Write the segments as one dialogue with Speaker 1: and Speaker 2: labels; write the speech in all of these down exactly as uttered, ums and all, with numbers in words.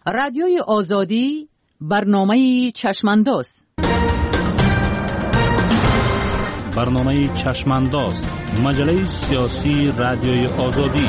Speaker 1: رادیوی آزادی برنامه چشمانداز.
Speaker 2: برنامه چشمانداز، مجله سیاسی رادیوی آزادی.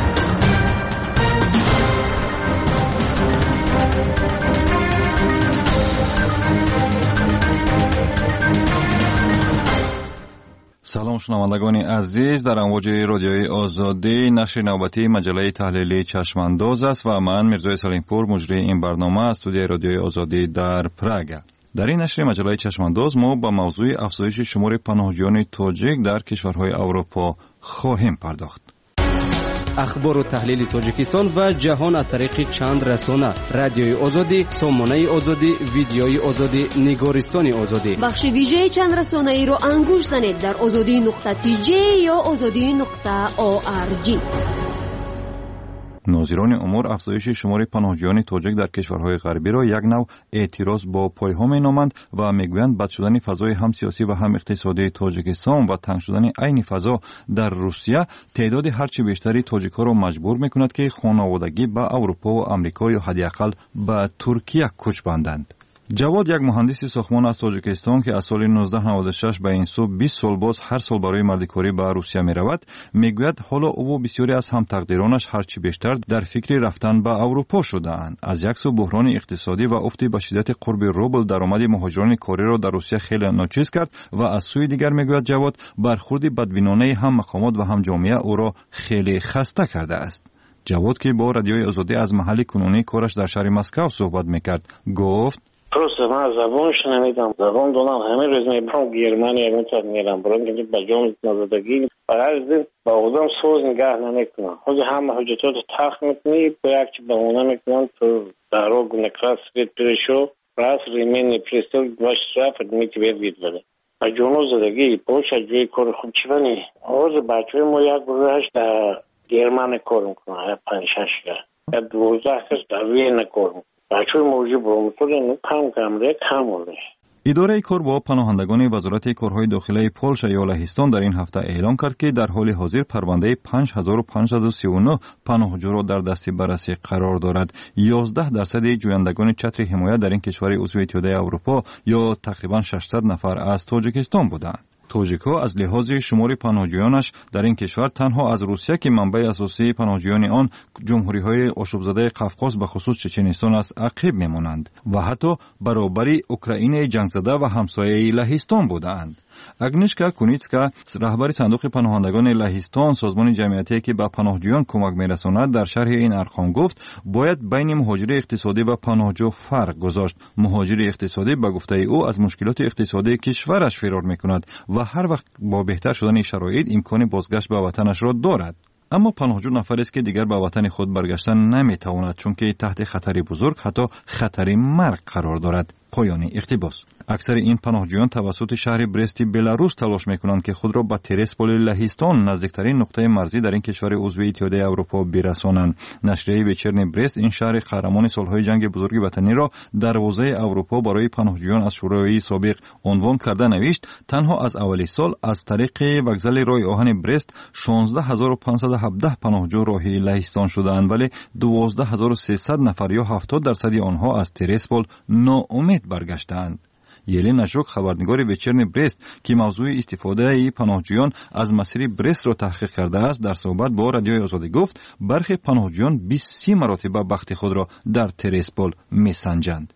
Speaker 3: سلام شنوندگان عزیز، در امواج رادیوی آزادی نشر نوبتی مجله تحلیلی چشمانداز است و من میرزا سلیمپور مجری این برنامه از استودیوی رادیوی آزادی در پراگ. در این نشر مجله چشمانداز ما با موضوع افزایش شمار پناهجویان تاجیک در کشورهای اروپا خواهیم پرداخت.
Speaker 4: اخبار و تحلیل تاجیکستان و جهان از طریق چند رسانه: رادیوی آزادی، سامانه آزادی، ویدیوی آزادی، نگارستان آزادی.
Speaker 5: بخش ویژه چند رسانه ای رو انگوش زنید در آزادی نقطه تی جی یا آزادی نقطه او آر جی.
Speaker 3: ناظران امور افزایش شمار پناهجویان تاجیک در کشورهای غربی را یک نوع اعتراض با پایه‌ها می‌نامند و میگویند بد شدن فضای هم سیاسی و هم اقتصادی تاجیکستان و تنگ شدن عین فضا در روسیه تعداد هرچه بیشتری تاجیک‌ها را مجبور می‌کند که خانوادگی به اروپا و آمریکا یا حداقل به ترکیه کوچ بندند. جواد، یک مهندس ساختمان از تاجیکستان که از سال نوزده نود و شش به این سو بیست سال باز هر سال برای مردکاری به روسیه می رود، می گوید حالا او و بسیاری از هم تقدیرانش هرچی بیشتر در فکر رفتن به اروپا شده اند. از یک سو بحران اقتصادی و افت به شدت قرب روبل درآمد مهاجران کاری را در روسیه خیلی ناچیز کرد و از سوی دیگر می گوید جواد برخورد بدبینانه هم مقامات و هم جامعه او را خیلی خسته کرده است. جواد که با رادیوی آزادی از محل کنونی کارش در شهر مسکو صحبت میکرد گفت:
Speaker 6: просто من زبانش نمیدم، زبان دونم همه روز میبرم گرمانی همونطور میرم برام که بجام نزدگی برای زن با آدم سوز نگاه نمیکنم. خود همه حجتات تخت میکنی با یک چی بمونه میکنم تو دارو گنکراس بید پریشو راست ریمینی پریستل باش رفت میتی بید بید بده با جونو زدگی پوش جوی کار خوب چی بنی آز بچه ما یک گروهش در گرمانی کار میکنم پنج شش که یا دوزده کس در وین کار میکنم.
Speaker 3: اداره کار با پناهندگان وزارت کارهای داخلی پولش یا لهستان در این هفته اعلام کرد که در حال حاضر پرونده پنج هزار و پانصد و سی و نه پناهجو را در دست بررسی قرار دارد. یازده درصد جویندگان چتر حمایت در این کشور عضو اتحادیه اروپا یا تقریبا ششصد نفر از تاجیکستان بودند. تاجیک‌ها از لحاظ شمار پناهجویانش در این کشور تنها از روسیه که منبع اساسی پناهجویان آن جمهوری‌های آشوب‌زده قفقاز به خصوص چچنستان است عقب می‌مانند و حتی برابری اوکراین جنگ زده و همسایه لهستان بودند. اگنیشکا کونیتسکا، رهبر صندوق پناهندگان لهستان، سازمان جمعیتی که به پناهجویان کمک می‌رساند، در شرح این ارقام گفت باید بین مهاجر اقتصادی و پناهجو فرق گذاشت. مهاجر اقتصادی به گفته او از مشکلات اقتصادی کشورش فرار می‌کند و هر وقت با بهتر شدن شرایط امکان بازگشت به وطنش را دارد. اما پناهجو نفری است که دیگر به وطن خود برگشتن نمی‌تواند چون که تحت خطری بزرگ حتی خطری مرگ قرار دارد. پایان اقتباس. اکثر این پناهجویان توسط شهر برست بلاروس تلاش میکنند که خود را به تریسپول لهستان نزدیکترین نقطه مرزی در این کشور عضو اتحادیه اروپا برسانند. نشریه وچرن برست این شهر قهرمان سالهای جنگ بزرگ وطنی را دروازه اروپا برای پناهجویان از شوروی سابق عنوان کرده نوشت تنها از اول سال از طریق وکزل راه آهن برست شانزده هزار و پانصد و هفده پناهجو راهی لهستان شدند، ولی دوازده هزار و سیصد نفر یا هفتاد درصد آنها از تریسپول ناامید برگشتند. یلنا ژوک، خبرنگار وچرن برست که موضوع استفاده پناهجویان از مسیر برست را تحقیق کرده است، در صحبت با رادیوی آزادی گفت برخی پناهجویان بیست مرتبه بخت خود را در تریسپول میسنجند.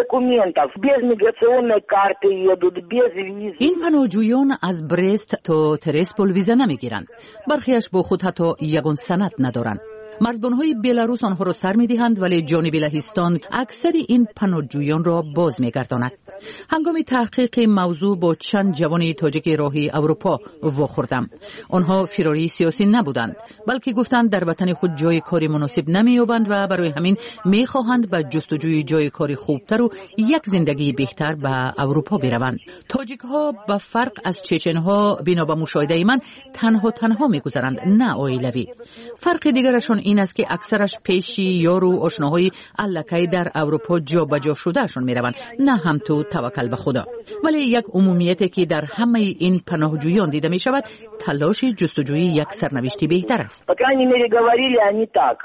Speaker 1: این پناهجویان از برست تا تریسپول ویزا نمیگیرند. برخیش با خود حتی یگان سند ندارند. مرزبان‌های بلاروس آنها را سر می‌دهند ولی جانب لهستان اکثر این پناهجویان را باز می‌گرداند. هنگام تحقیق موضوع با چند جوان تاجیک راهی اروپا واخوردم. آنها فراری سیاسی نبودند بلکه گفتند در وطن خود جای کاری مناسب نمی‌یابند و برای همین می‌خواهند به جستجوی جای کاری خوبتر و یک زندگی بهتر به اروپا بروند. تاجیک‌ها به فرق از چچن‌ها بنا به مشاهده من تنها تنها می‌گذرند، نه عائلوی. فرق دیگرشون این است که اکثرش پیشی یار و آشناهای الکی در اروپا جابجا شدهشون میروند، نه هم تو توکل به خدا. ولی یک عمومیتی که در همه این پناهجویان دیده می شود تلاش جستجوی یک سرنوشتی بهتر است.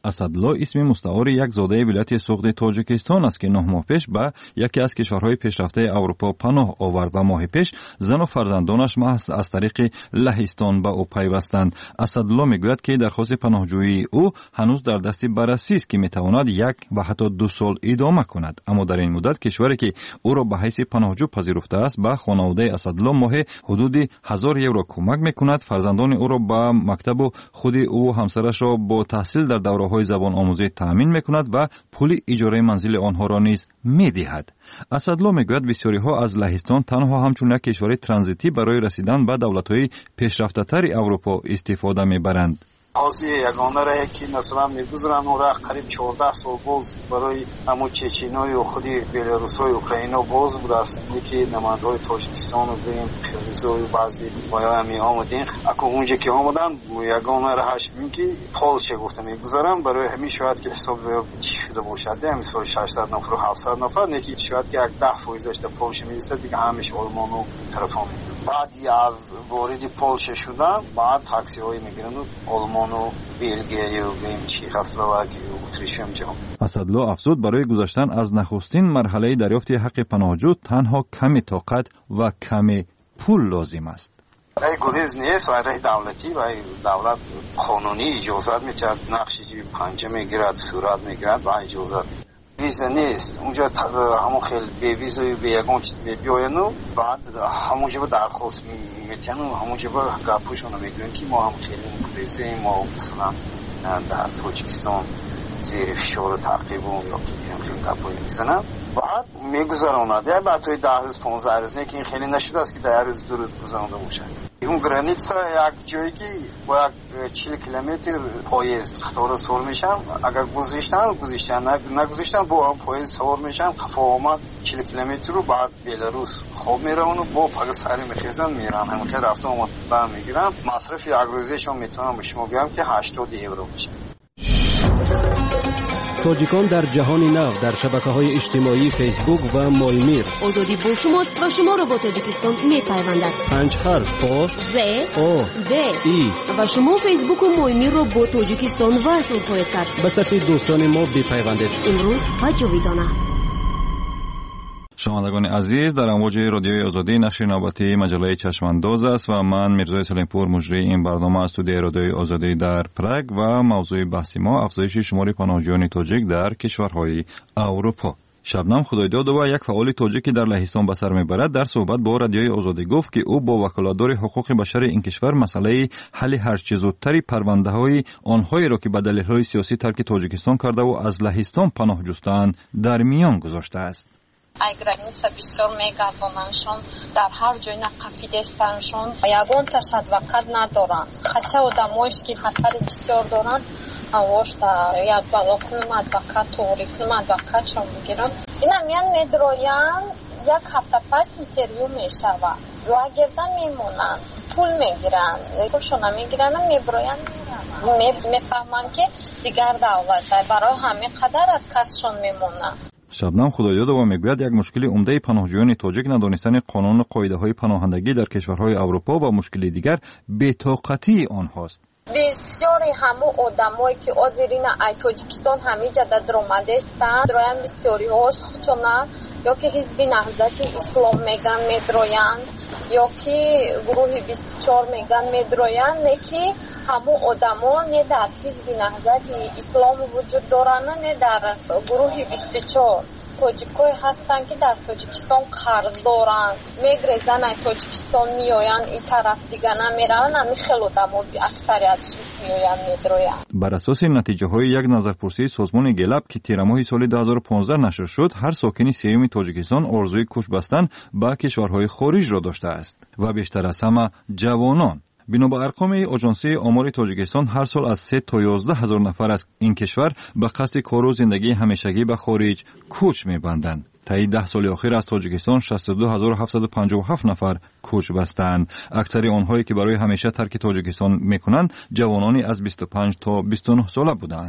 Speaker 3: اسدالله اسم مستعار یک زاده ولایت سوغد تاجیکستان است که نه ماه پیش به یکی از کشورهای پیشرفته اروپا پناه آورد و ماه پیش زن و فرزندانش محض از طریق لهستان به او پیوستند. اسدالله میگوید که درخواست پناهجویی او هنوز در دست بررسی است که میتواند یک و حتی دو سال ادامه کند، اما در این مدت کشوری که او را به حیث پناهجو پذیرفته است به خانواده اسدالله ماه حدود هزار یورو کمک میکند. فرزندان او را به مکتب و خود او و همسرش را با تحصیل در دوره‌های زبان آموزی تأمین میکند و پول اجاره منزل آنها را نیز میدهد. اسدالله میگوید بسیاری ها از لهستان تنها همچون یک کشور ترانزیتی برای رسیدن به دولت‌های پیشرفته‌تر اروپا استفاده میبرند.
Speaker 7: حاضی یگانه راه که مثلا میگذرن اون راه قریب چهارده سال باز برای همون چچنای و خودی بلاروسای اوکراینا باز بود است که نماینده‌های تاجیکستان و بین قرقیزای و بعضی بایا می آمدین اکو اونجا که آمدن یگانه راهش میگی پولشه گفته میگذرن برای همین شاید که حساب چی شده باشد مثلا ششصد نفر و هفتصد نفر نکی شاید که یک ده فایزش در پولش میرسه دیگه همش آلمان و طرفا بعد از وارد پولش شدن بعد تاکسی های میگیرن آلمان و بلژیک و بین چکسلواکی و اتریش هم جام.
Speaker 3: اسدالله افزود برای گذشتن از نخستین مرحله دریافت حق پناهجو تنها کمی طاقت و کمی پول لازم است.
Speaker 7: راه گریز نیست و راه دولتی و دولت قانونی اجازت می‌دهد نقشی پنجه میگیرد صورت میگیرد و اجازت ویزا نیست اونجا همون خیلی به ویزای به یگان چیز بیاین و بعد همونجا به درخواست میتین و همونجا به گپوشون میگوین که ما هم خیلی انگلیسی ما مثلا در تاجیکستان زیر فشار و تعقیب و یا که هم خیلی گپوی میزنن بعد میگذراند یا بعد توی ده روز پانزده روز نه که این خیلی نشده است که ده روز دو روز گذرانده باشه. اون گرانیتسا یک جایی که با یک چهل کیلومتر پاییز قطار سوار میشن اگر گذاشتن گذاشتن نگذاشتن با هم پاییز سوار میشن قفا آمد چهل کیلومتر رو بعد بلاروس خوب میرن و با پاک سری میخیزن میرن همین که رفته آمد برم میگیرن مصرف یک روزیشون میتونم به شما بگم که هشتاد یورو میشه.
Speaker 4: تاجیکان در جهان نو در شبکه‌های اجتماعی فیسبوک و مایمیر
Speaker 5: آزادی با شماست و شما را با تاجیکستان می‌پیوندد.
Speaker 4: پنج حرف آ
Speaker 5: ز
Speaker 4: او
Speaker 5: د
Speaker 4: ای
Speaker 5: و شما فیسبوک و مایمیر را با تاجیکستان وصل خواهید کرد.
Speaker 4: به صفحه دوستان ما بپیوندید.
Speaker 5: امروز و جاویدانه.
Speaker 3: شنوندگان عزیز، در امواج رادیوی آزادی نشر نوبتی مجله چشمانداز است و من میرزای سلیمپور مجری این برنامه از استودیوی رادیوی آزادی در پراگ و موضوع بحث ما افزایش شمار پناهجویان تاجیک در کشورهای اروپا. شبنم خدایداد و یک فعال تاجیکی در لهستان به سر میبرد در صحبت با رادیوی آزادی گفت که او با وکالتدار حقوق بشر این کشور مسئله حل هر چه زودتری پرونده های آنهایی را که به دلیل های سیاسی ترک تاجیکستان کرده و از لهستان پناه جستند در میان گذاشته است.
Speaker 8: ай граница бисёр мегардонаншон дар ҳар ҷой нақафидестаншон ягонташ адвокат надоранд хотя одамоиш ки хатари бисёр доранд авошта як бало кунам адвокат тоғри кунам адвокатшон мегирам ина миян медроянд як ҳафта пас интервю мешавад лагерда мемонанд пул мегиранд пулшона мегиранд меброянд мераванд мефаҳманд ки дигар давлата барои ҳамин қадар откасшон мемонанд.
Speaker 3: شبنم خدایدادова میگوید یک مشکل عمده پناهجویان تاجیک ندانستن قانون و قاعده‌های پناهندگی در کشورهای اروپا و مشکل دیگر بی‌طاقتی آنهاست.
Speaker 8: بسیاری همو آدمایی که آذرین ای تاجیکستان همینجا در درآمده‌اند درایم بسیاری هاش خودشونه یا که حزب نهضت اسلام میگن میدرویند یا که گروه بیست و چهار میگن میدرویند نه که همو آدما نه در حزب نهضت اسلام وجود دارند نه در گروه بیست و چهار تاجیکای هستن که در تاجیکستان قرض دارن میگریزن ای تاجیکستان میآین این طرف دیگه نمیرن همین خیلی آدما اکثریتش میآین میدروین.
Speaker 3: بر اساس نتیجه های یک نظرپرسی سازمان گلب که تیر ماه سال دو هزار و پانزده نشر شد هر ساکن سیوم تاجیکستان آرزوی کوچ بستن به کشورهای خارج را داشته است و بیشتر از همه جوانان. بنا به ارقام آژانسی آمار تاجیکستان هر سال از سه تا یازده هزار نفر از این کشور به قصد کار و زندگی همیشگی به خارج کوچ می‌بندند. طی ده سال اخیر از تاجیکستان شصت و دو هزار و هفتصد و پنجاه و هفت نفر کوچ بستند. اکثر آنهایی که برای همیشه ترک تاجیکستان می‌کنند جوانانی از بیست و پنج تا بیست و نه ساله بودند.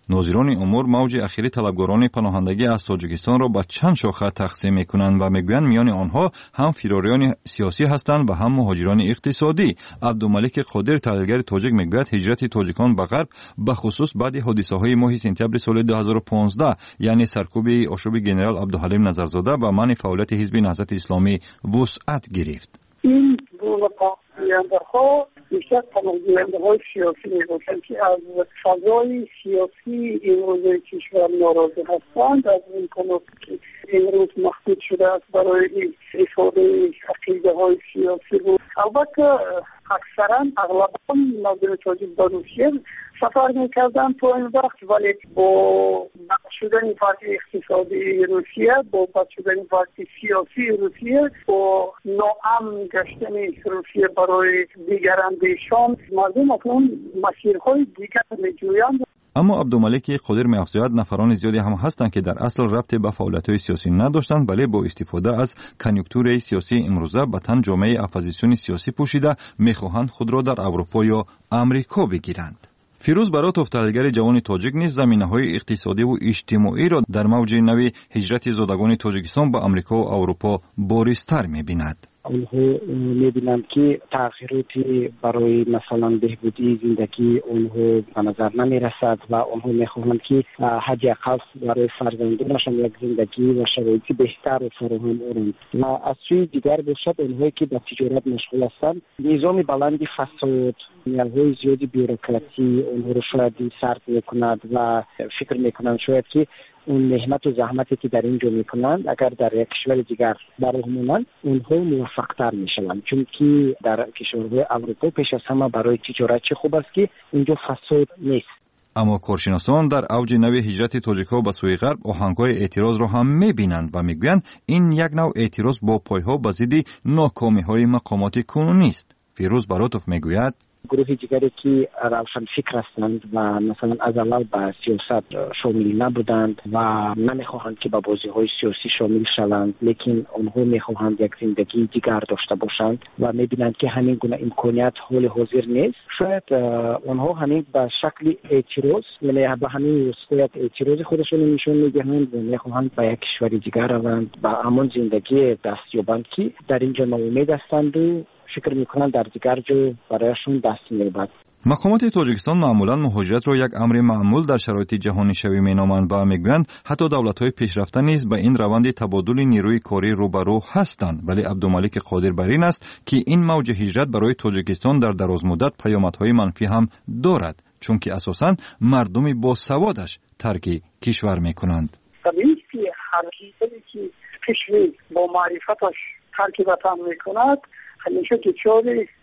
Speaker 3: ناظران امور موج اخیری طلبگاران پناهندگی از تاجیکستان را به چند شاخه تقسیم میکنند و میگویند میان آنها هم فراریان سیاسی هستند و هم مهاجران اقتصادی. عبدالملک قادر تحلیلگر تاجیک میگوید هجرت تاجیکان به غرب به خصوص بعد حادثه های ماه سپتامبر سال دو هزار و پانزده یعنی سرکوب آشوب جنرال عبدالحلیم نظرزاده به منع فعالیت حزب نهضت اسلامی وسعت گرفت.
Speaker 9: این گروه پناهنده‌ها بیشتر پناهنده‌های سیاسی میباشند که از فضای سیاسی امروز کشور ناراضی هستند، از امکاناتی که امروز محدود شده است برای استفاده عقیده‌های سیاسی بود. البته اکثرا اغلبا مردم تاجیک به روسیه سفر میکردن تو این وقت، ولی با بد شدن پارتی اقتصادی روسیه، با بد شدن پارتی سیاسی روسیه، با ناامن گشتن روسیه برای دیگر اندیشان، مردم اکنون مسیرهای دیگر میجویند.
Speaker 3: اما عبدالملک قادر می‌افزاید نفران زیادی هم هستند که در اصل ربط به فعالیت‌های سیاسی نداشتند، ولی با استفاده از کنیونکتور سیاسی امروزه به تن جامعه اپوزیسیون سیاسی پوشیده می‌خواهند خود را در اروپا یا امریکا بگیرند. فیروز براتوف تحلیلگر جوان تاجیک نیز زمینه‌های اقتصادی و اجتماعی را در موج نوی هجرت زادگان تاجیکستان به امریکا و اروپا بارزتر می‌بیند.
Speaker 10: اونها می‌بینند که تغییراتی برای مثلا بهبودی زندگی اونها به نظر نمی‌رسد و اونها می‌خواهند که حداقل برای فرزندانشان یک زندگی و شرایط بهتر فراهم کنند. و از سوی دیگر باشد اونهایی که به تجارت مشغول هستند، نظام بلند فساد، نیازهای زیادی بیروکراسی اونها رو شاید سرد می‌کند و فکر می‌کنند شاید که اون مهنت و زحمتی که در اینجا میکنند اگر در یک کشور دیگر برای اونها موفق‌تر میشوند، چون که در کشورهای اروپا پیش از همه برای تجارت چه خوب است که اینجا فساد نیست.
Speaker 3: اما کارشناسان در اوج نوی هجرت تاجیک‌ها به سوی غرب آهنگ‌های اعتراض را هم می‌بینند و می‌گویند این یک نوع اعتراض با پایه‌ها به ضد ناکامی‌های مقامات کنونی است. فیروز براتوف می‌گوید
Speaker 10: گروه دیگری که روشن فکر هستند و مثلا از اول به سیاست شامل نبودند و نمیخواهند که به بازی های سیاسی شامل شوند، لیکن اونها میخواهند یک زندگی دیگر داشته باشند و میبینند که همین گونه امکانیت حال حاضر نیست. شاید اونها همین به شکل اعتراض، یعنی به همین وسیله اعتراض خودشون نشون میدهند و میخواهند به یک کشور دیگر روند و همان زندگی دست یابند که در اینجا ناامید هستند و فکر میکنند در دیگر جا برایشون دست می‌یابد.
Speaker 3: مقامات تاجیکستان معمولا مهاجرت را یک امر معمول در شرایط جهانی شوی مینامند و میگویند حتی دولت‌های پیشرفته نیز به این روند تبادل نیروی کاری روبرو هستند، ولی عبدالملک قادر بر این است که این موج هجرت برای تاجیکستان در دراز مدت پیامدهای منفی هم دارد، چون که اساساً مردم با سوادش ترک کشور میکنند.
Speaker 9: طبیعی که هر کسی که کشور با معرفتش ترک وطن میکند همیشه دچار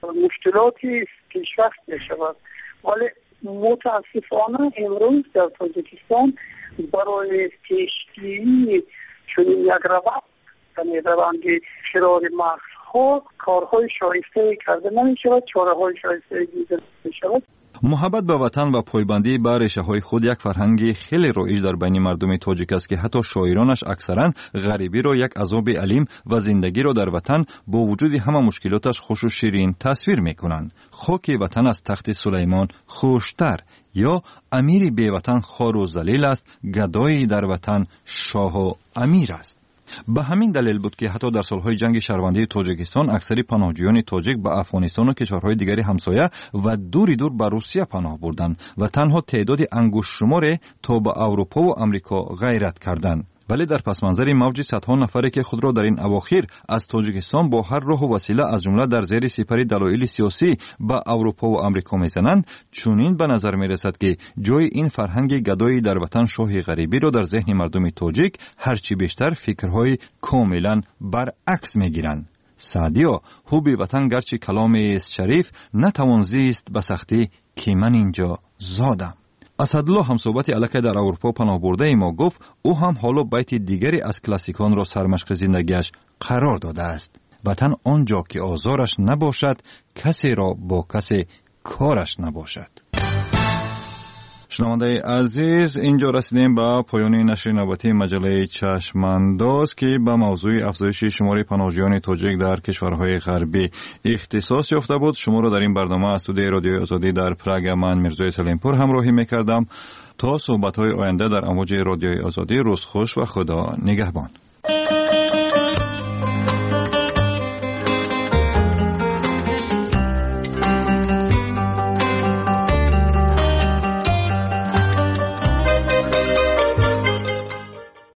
Speaker 9: مشکلاتی پیشرفت میشود، ولی متاسفانه امروز در تاجیکستان برای پیشگیری چنین یک روند، یعنی روند فرار مغزها، کارهای شایسته کرده نمیشود، چاره‌های شایسته دیده نمیشود.
Speaker 3: محبت به وطن و پایبندی به ریشه‌های خود یک فرهنگ خیلی رایج در بین مردم تاجیک است که حتی شاعرانش اکثرا غریبی را یک عذاب علیم و زندگی را در وطن با وجود همه مشکلاتش خوش و شیرین تصویر می‌کنند. خاک وطن از تخت سلیمان خوشتر، یا امیری بی وطن خوار و ذلیل است، گدایی در وطن شاه و امیر است. به همین دلیل بود که حتی در سالهای جنگ شهروندی تاجیکستان اکثری پناهجویان تاجیک به افغانستان و کشورهای دیگری همسایه و دوری دور به روسیه پناه بردند و تنها تعداد انگشت شماری تا به اروپا و امریکا غیرت کردند. ولی در پس منظر موج صدها نفری که خود را در این اواخر از تاجیکستان با هر راه و وسیله از جمله در زیر سپر دلایل سیاسی به اروپا و امریکا میزنند، چنین به نظر میرسد که جای این فرهنگ گدایی در وطن شاه غریبی را در ذهن مردم تاجیک هرچی بیشتر فکرهای کاملا برعکس میگیرند. سعدیا حب وطن گرچه کلام است شریف، نتوان زیست به سختی که من اینجا زادم. اسدالله هم صحبت علاقه در اروپا پناه برده ما گفت او هم حالا بیت دیگری از کلاسیکان را سرمشق زندگیش قرار داده است. وطن آنجا که آزارش نباشد، کسی را با کسی کارش نباشد. شنونده عزیز، اینجا رسیدیم به پایان نشر نوبتی مجله چشمانداز که به موضوع افزایش شمار پناهجویان تاجیک در کشورهای غربی اختصاص یافته بود. شما را در این برنامه از استودیوی رادیوی آزادی در پراگ من میرزا سلیمپور همراهی میکردم. تا صحبت‌های آینده در امواج رادیوی آزادی، روز خوش و خدا نگهبان.